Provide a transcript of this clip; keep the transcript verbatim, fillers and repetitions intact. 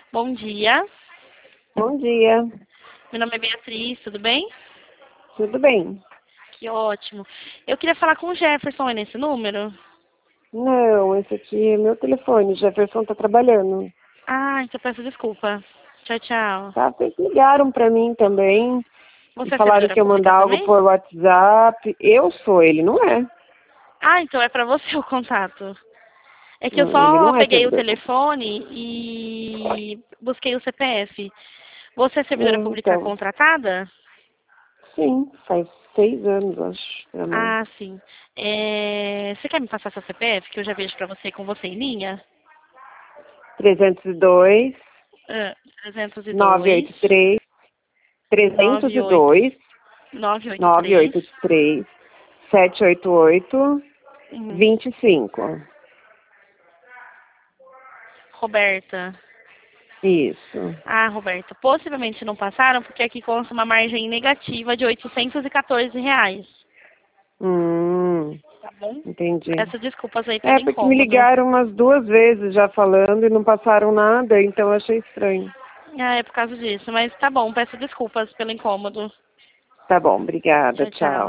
Bom dia. Bom dia. Meu nome é Beatriz, tudo bem? Tudo bem? Que ótimo. Eu queria falar com o Jefferson, é nesse número? Não, esse aqui é meu telefone. Jefferson tá trabalhando. Ah, então peço desculpa. Tchau, tchau. Tá, vocês ligaram pra mim também e Você é falaram servidora que eu pública mandar algo também? por WhatsApp. Eu sou, ele não é. Ah, então é pra você o contato. É que eu Hum, Ele só não é peguei o servidor público. telefone e busquei o C P F. Você é servidora Hum, pública Então, contratada? sim, faz seis anos, acho, pra mais. Ah, sim. É, Você quer me passar seu C P F, que eu já vejo pra você com você em linha? trezentos e dois, Ah, trezentos e dois, novecentos e oitenta e três, trezentos nove e oito, dois, nove oito três. novecentos e oitenta e três, setecentos e oitenta e oito, Uhum. vinte e cinco. Roberta. Isso. Ah, Roberta, possivelmente não passaram porque aqui consta uma margem negativa de oitocentos e quatorze reais. Hum, Tá bom? entendi. Peço desculpas aí pelo É, porque me incômodo. ligaram umas duas vezes já falando e não passaram nada, então eu achei estranho. Ah, é por causa disso, mas tá bom, peço desculpas pelo incômodo. Tá bom, obrigada, Tchau, tchau. tchau.